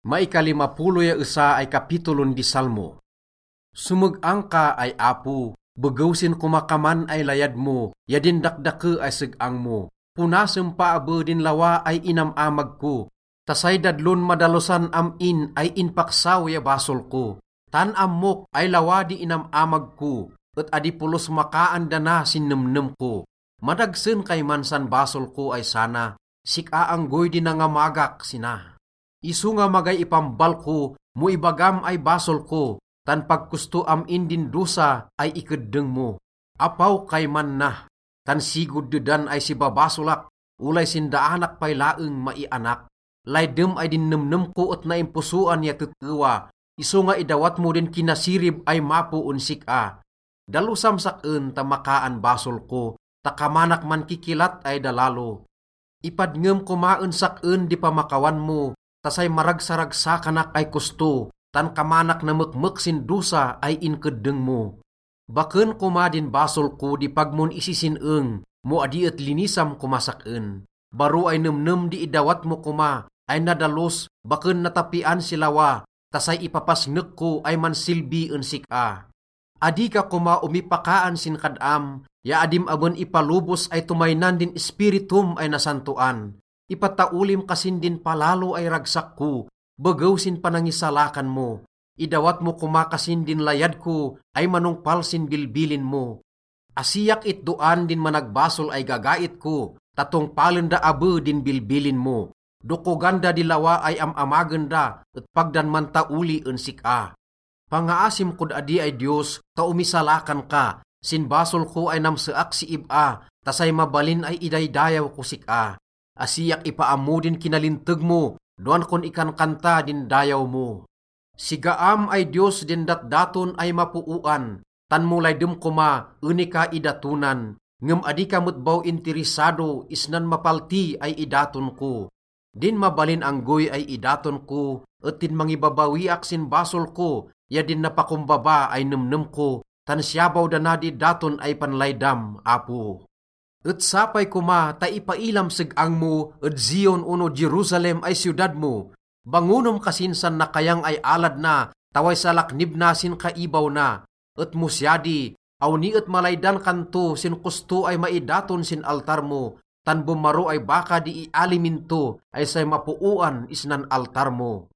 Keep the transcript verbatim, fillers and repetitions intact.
Maikalimapulo ya isa ay kapitulon di Salmo. Sumag-ang ka ay apo, begawsin kumakaman ay layad mo, yadin dakdake ay segang mo. Punasem paabo din lawa ay inamamag ko, tasay dadlon madalosan amin ay inpaksaw ya basol ko. Tan amok ay lawa di inamamag ko, at adipulos makaan dana sinnemnem ko. Madagsen kay mansan basol ko ay sana, sikaanggoy din nga magak sina. Isu nga magay ipambal ko, mo ibagam ay basol ko, tan pagkusto amin din dusa ay ikeddeng mo. Apaw kay man na, tan sigud dedan ay si babasolak, ulay sindaanak pay laeng maianak. Laydem ay dinnemnem ko at naimpusuan ya tetewa, isu nga idawat mo din kinasirib ay mapuun sika. Dalusam saken tamakaan basol ko, takamanak man kikilat ay dalalo. Ipadngem kumaen saken di pamakawan mo, tasay maragsaragsacanak ay kusto, tan kamanak na mekmeksin dusa ay inkeddeng mo. Baken kumadin basol ko di pagmon isisineng, mo adi et linisam kumasaken. Baro ay nemnem di idawat mo kuma, ay nadalos, baken natapian silawa, tasay ipapasnek ko ay mansilbi en sika. Adi ka kuma umipakaan sin kadam, ya adim aben ipalubos ay tumaynan din espiritum ay nasantuan. Ipataulim kasin din palalo ay ragsak ko, begawsin panangisalakan mo. Idawat mo kumakasin din layad ko, ay manungpal sin bilbilin mo. Asiyak itduan din managbasol ay gagait ko, tatong palenda abe din bilbilin mo. Doko ganda dilawa ay amamaganda, at pagdan man tauli en sika. Pangaasim kod adi ay Diyos, taumisalakan ka, sin basol ko ay namseak si iba, tasay mabalin ay idaydayaw ko sika. Asiyak ipaamudin kinalinteg mo, doan kon ikan kanta din dayaw mo. Sigaam ay Diyos din datdaton ay mapuuan, tan mulay dem kuma, unika idatunan, ngem adi kamutbaw interesado, isnan mapalti ay idaton ko. Din mabalin anggoy ay idaton ko, at din mangibabawiak sin basol ko, ya din napakumbaba ay nemnem ko, tan siyabaw danadi daton ay panlaydam, apo. At sapay kuma, ta ipailam segang mo, at Zion uno Jerusalem ay siyudad mo. Bangunom kasinsan na kayang ay alad na, taway salaknib nasin kaibaw na. At musyadi, awni at malaydan kanto, sin kusto ay maidaton sin altar mo. Tan bumaro ay baka di ialiminto, ay say mapuuan isnan altar mo.